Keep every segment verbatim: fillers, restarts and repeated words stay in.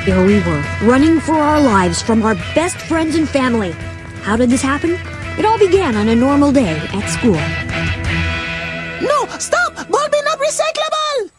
Here we were, running for our lives from our best friends and family. How did this happen? It all began on a normal day at school. No! Stop! Ball bin not recyclable!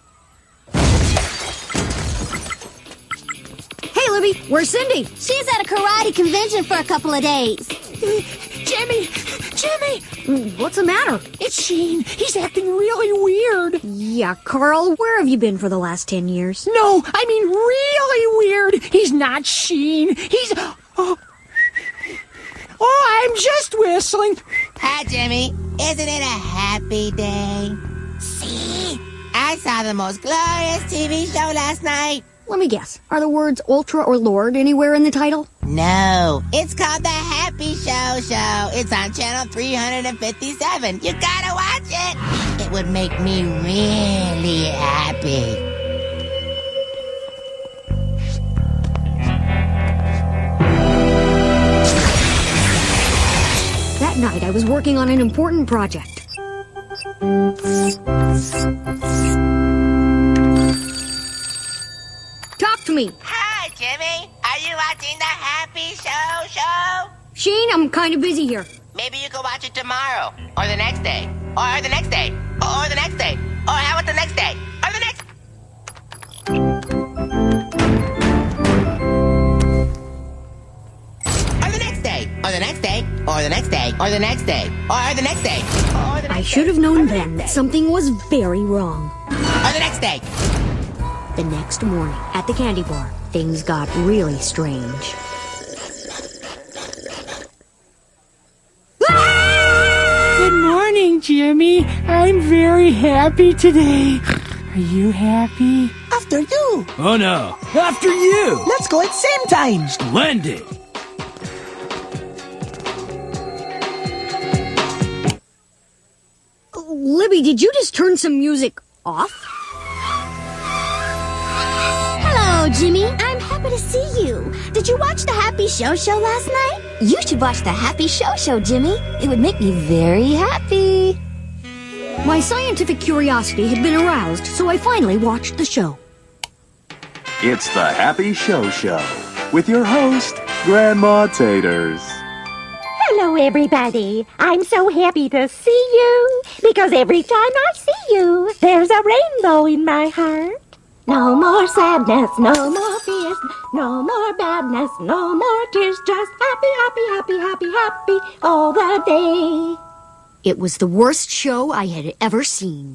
Hey, Libby, where's Cindy? She's at a karate convention for a couple of days. Jimmy! Jimmy! What's the matter? It's Sheen. He's acting really weird. Yeah, Carl, where have you been for the last ten years? No, I mean really weird. He's not Sheen. He's... Oh, oh I'm just whistling. Hi, Jimmy. Isn't it a happy day? See? I saw the most glorious T V show last night. Let me guess. Are the words Ultra or Lord anywhere in the title? No. It's called The Happy Show Show. It's on channel three hundred fifty-seven. You gotta watch it. It would make me really happy. That night, I was working on an important project. Talk to me. Hi, Jimmy. Are you watching The Happy Show Show? Sheen, I'm kind of busy here. Maybe you could watch it tomorrow, or the next day, or the next day, or the next day, or how about the next day, or the next... Or the next day, or the next day, or the next day, or the next day, or the next day, or the next I should have known then that something was very wrong. Or the next day. The next morning, at the candy bar, things got really strange. Good morning, Jimmy. I'm very happy today. Are you happy? After you. Oh no, after you! Let's go at same time. Splendid! Libby, did you just turn some music off? Hello, Jimmy. I'm happy to see you. Did you watch The Happy Show Show last night? You should watch The Happy Show Show, Jimmy. It would make me very happy. My scientific curiosity had been aroused, so I finally watched the show. It's The Happy Show Show with your host, Grandma Taters. Hello, everybody. I'm so happy to see you, because every time I see you, there's a rainbow in my heart. No more sadness, no more fears, no more badness, no more tears, just happy, happy, happy, happy, happy all the day. It was the worst show I had ever seen.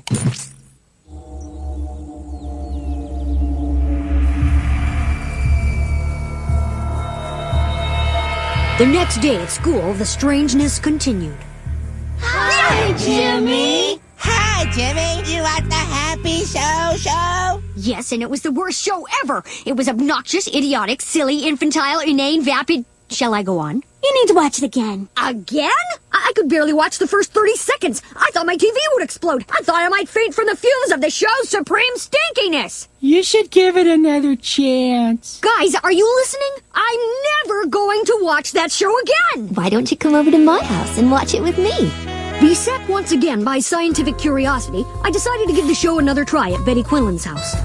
The next day at school, the strangeness continued. Hi, Jimmy. Hi, Jimmy. You watch The Happy Show Show? Yes, and it was the worst show ever. It was obnoxious, idiotic, silly, infantile, inane, vapid... Shall I go on? You need to watch it again. Again? I, I could barely watch the first thirty seconds. I thought my T V would explode. I thought I might faint from the fumes of the show's supreme stinkiness. You should give it another chance. Guys, are you listening? I'm never going to watch that show again. Why don't you come over to my house and watch it with me? Beset once again by scientific curiosity, I decided to give the show another try at Betty Quinlan's house.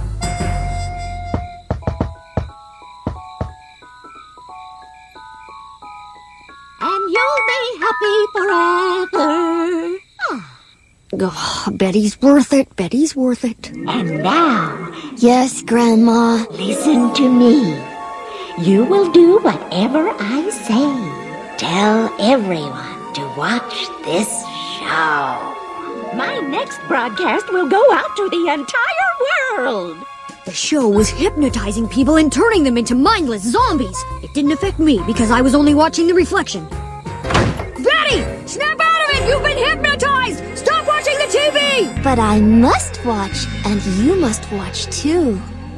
And you'll be happy forever. Oh, Betty's worth it. Betty's worth it. And now, Yes, Grandma. listen to me. You will do whatever I say. Tell everyone to watch this show. My next broadcast will go out to the entire world. The show was hypnotizing people and turning them into mindless zombies. It didn't affect me because I was only watching the reflection. Betty! Snap out of it! You've been hypnotized! Stop watching the T V! But I must watch, and you must watch too.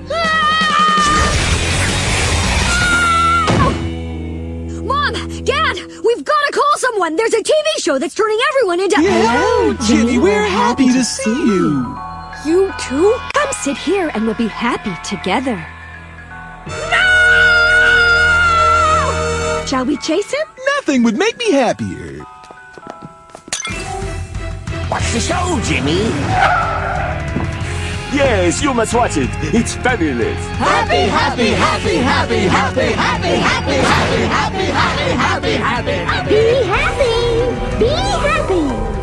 Mom! Dad! We've got to call someone! There's a T V show that's turning everyone into... Hello, Jimmy. We're happy to see you. You too? Come sit here and we'll be happy together. No! Shall we chase him? Nothing would make me happier. Watch the show, Jimmy. Yes, you must watch it. It's fabulous. Happy, happy, happy, happy, happy, happy, happy, happy, happy, happy, happy, happy. Be happy. Be happy.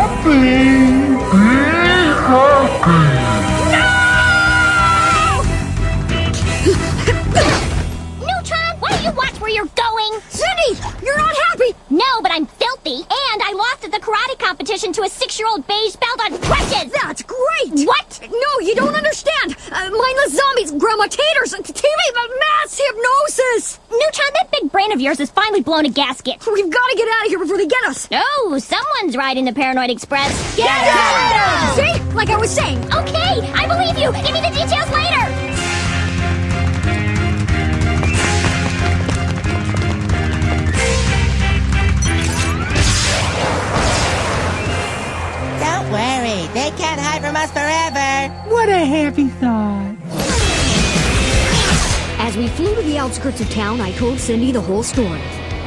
Neutron, why don't you watch where you're going? Cindy, you're not happy. No, but I'm filthy, and I lost at the karate competition to a six-year-old beige belt on crutches. That's great. What? No, you don't understand. Uh, mindless zombies, Grandma Taters, T V, mass hypnosis. Neutron, that big brain of yours has finally blown a gasket. We've got to get out of here before they get us. No, someone's riding the Paranoid Express. Get out! See? Like I was saying. Okay, I believe you. Give me the details later. Don't worry, they can't hide from us forever. What a happy thought. As we flew to the outskirts of town, I told Cindy the whole story.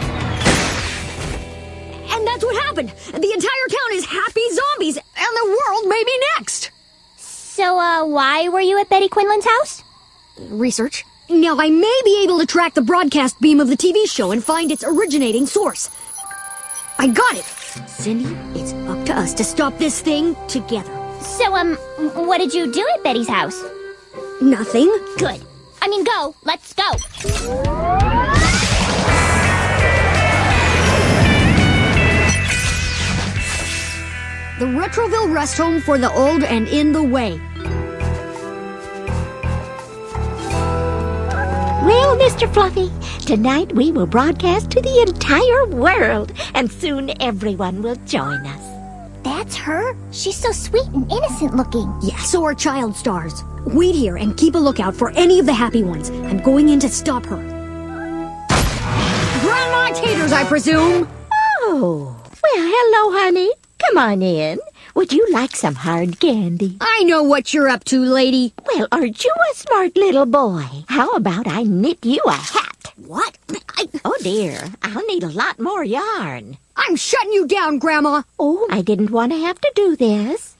And that's what happened. The entire town is happy zombies, and the world may be next. So, uh, why were you at Betty Quinlan's house? Research. Now, I may be able to track the broadcast beam of the T V show and find its originating source. I got it. Cindy, it's up to us to stop this thing together. So, um, what did you do at Betty's house? Nothing. Good. I mean, go. Let's go. The Retroville Rest Home for the Old and in the Way. Well, Mister Fluffy, tonight we will broadcast to the entire world, and soon everyone will join us. That's her? She's so sweet and innocent looking. Yeah, so are child stars. Wait here and keep a lookout for any of the happy ones. I'm going in to stop her. Grandma Taters, I presume. Oh, well, hello, honey. Come on in. Would you like some hard candy? I know what you're up to, lady. Well, aren't you a smart little boy? How about I knit you a hat? What? I, Oh, dear. I'll need a lot more yarn. I'm shutting you down, Grandma. Oh, I didn't want to have to do this.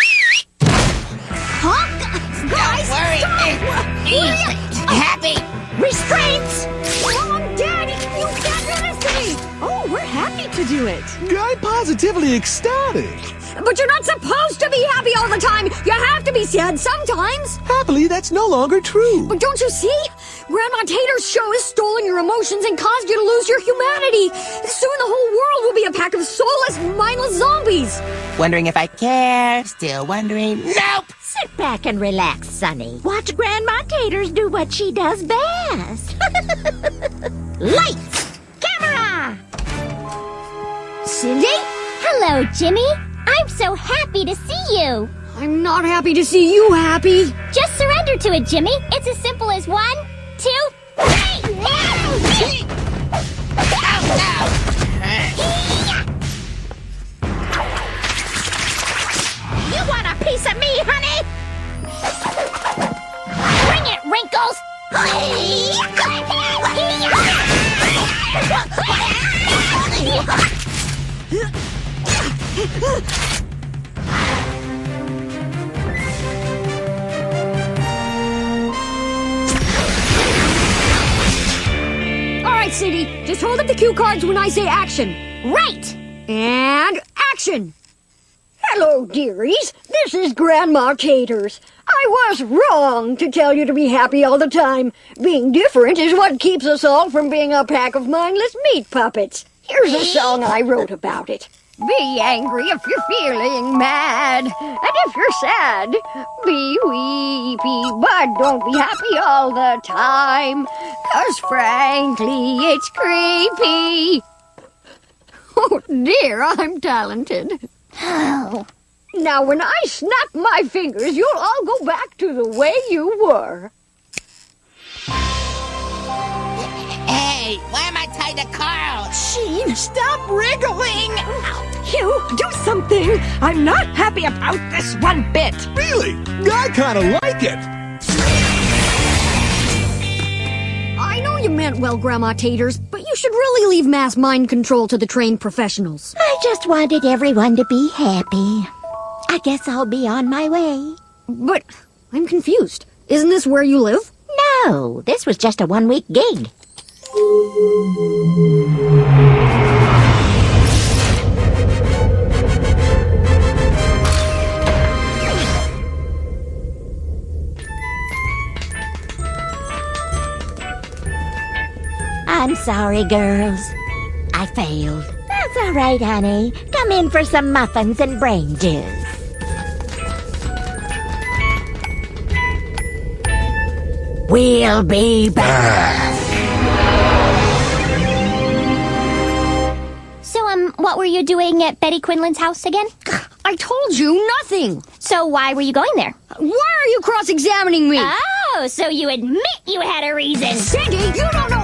Huh? Guys, Worry. stop! Happy. Restraints! Mom, Daddy, you can't do this to me! Oh, we're happy to do it. I'm positively ecstatic. But you're not supposed to be happy all the time! You have to be sad sometimes! Happily, that's no longer true. But don't you see? Grandma Tater's show has stolen your emotions and caused you to lose your humanity! Soon the whole world will be a pack of soulless, mindless zombies! Wondering if I care? Still wondering? Nope! Sit back and relax, Sonny. Watch Grandma Taters do what she does best. Lights! Camera! Cindy? Hello, Jimmy. I'm so happy to see you. I'm not happy to see you happy. Just surrender to it, Jimmy. It's as simple as one, two, three. You want a piece of me, honey? Bring it, Wrinkles. All right, Cindy. Just hold up the cue cards when I say action. Right. And action! Hello, dearies. This is Grandma Taters. I was wrong to tell you to be happy all the time. Being different is what keeps us all from being a pack of mindless meat puppets. Here's a song I wrote about it. Be angry if you're feeling mad, and if you're sad, be weepy, but don't be happy all the time, 'cause frankly, it's creepy. Oh dear, I'm talented. Oh. Now when I snap my fingers, you'll all go back to the way you were. Hey, why am I tied to Carl? Sheen, stop wriggling! You, do something! I'm not happy about this one bit! Really? I kind of like it. I know you meant well, Grandma Taters, but you should really leave mass mind control to the trained professionals. I just wanted everyone to be happy. I guess I'll be on my way. But I'm confused. Isn't this where you live? No, this was just a one-week gig. I'm sorry, girls. I failed. That's all right, honey. Come in for some muffins and brain juice. We'll be back. So, um, what were you doing at Betty Quinlan's house again? I told you nothing. So why were you going there? Why are you cross-examining me? Oh, so you admit you had a reason. Cindy, you don't know